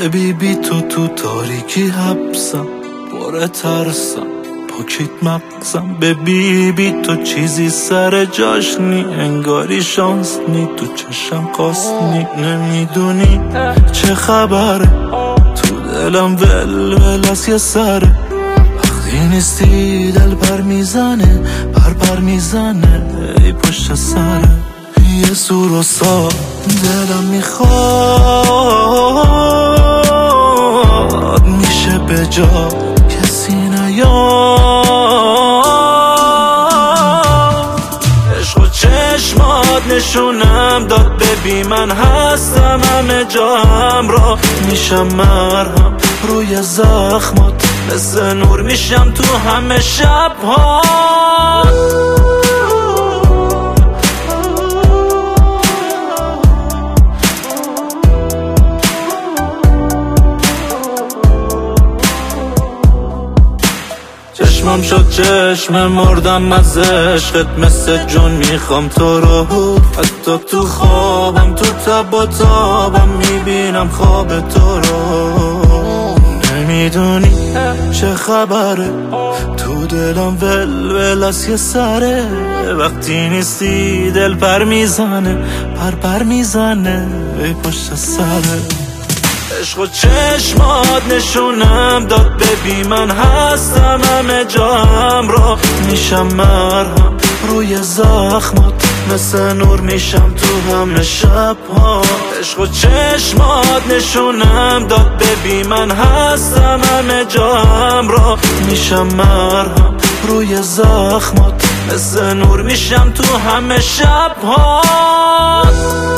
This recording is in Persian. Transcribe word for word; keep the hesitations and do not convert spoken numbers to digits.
ببی بی تو تو تاریکی حبسم، باره ترسم پاکیت مغزم. ببی بی تو چیزی سر جاش نی، انگاری شانس نی، تو چشم خواست نی. نمیدونی چه خبره، تو دلم ول ول از یه سره. وقتی نیستی دل پر میزنه، پر پر میزنه ای پشت سره. یه سور و سا دلم میخواد، میشه به جا کسی نیاد. عشق و چشمات نشونم داد، ببین من هستم همه جا همراه. میشم مرهم روی زخمات، مثل نور میشم تو همه شب‌ها. چشمم شد چشم مردم از عشقت، مثل جون میخوام تو رو. حتی تو خوابم تو تب و تابم میبینم خواب تو رو. نمیدونی چه خبره، تو دلم ول ول از یه سره. وقتی نیستی دل پر میزنه، پر پر میزنه ای پشت سره. عشق و چشمات نشونم داد، ببین من هستم همه جا همراه. میشم مرهم روی زخمات، مثل نور میشم تو همه شب‌ها. عشق و چشمات نشونم داد، ببین من هستم همه جا همراه. میشم مرهم روی زخمات، مثل نور میشم تو همه شب‌ها.